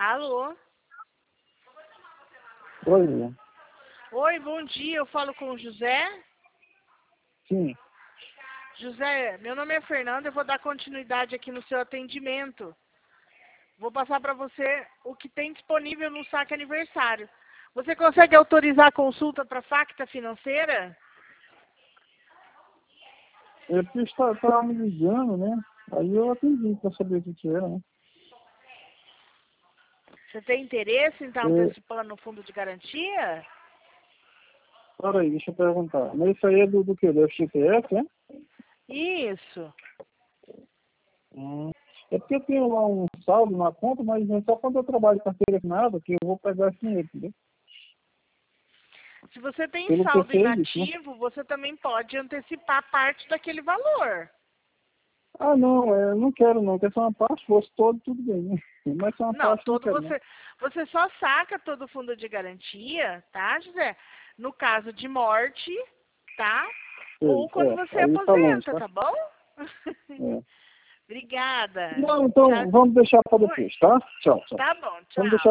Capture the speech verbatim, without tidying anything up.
Alô? Oi, Lilian. Oi, bom dia. Eu falo com o José. Sim. José, meu nome é Fernanda. Eu vou dar continuidade aqui no seu atendimento. Vou passar para você o que tem disponível no saque aniversário. Você consegue autorizar a consulta para Facta Financeira? É porque estava me ligando, né? Aí eu atendi para saber o que que era, né? Você tem interesse em estar É, antecipando o fundo de garantia? Pera aí, deixa eu perguntar. Mas isso aí é do, do que? Do F G T S, né? Isso. Hum. É porque eu tenho lá um saldo na conta, mas é só quando eu trabalho com carteira assinada que eu vou pegar esse dinheiro, entendeu? Se você tem Pelo que eu saldo sei disso, né? inativo, você também pode antecipar parte daquele valor. Ah, não, é, eu não quero não, quer só uma parte, fosse todo, tudo bem, né? Mas só uma Não, parte eu não todo quero não. você, você só saca todo o fundo de garantia, tá, José? No caso de morte, tá? Sei, Ou quando é, você aí tá longe, aposenta, tá? tá bom? É. Obrigada. Não, Tchau. então vamos deixar para Oi. depois, tá? Tchau, tchau. Tá bom, Vamos deixar tchau.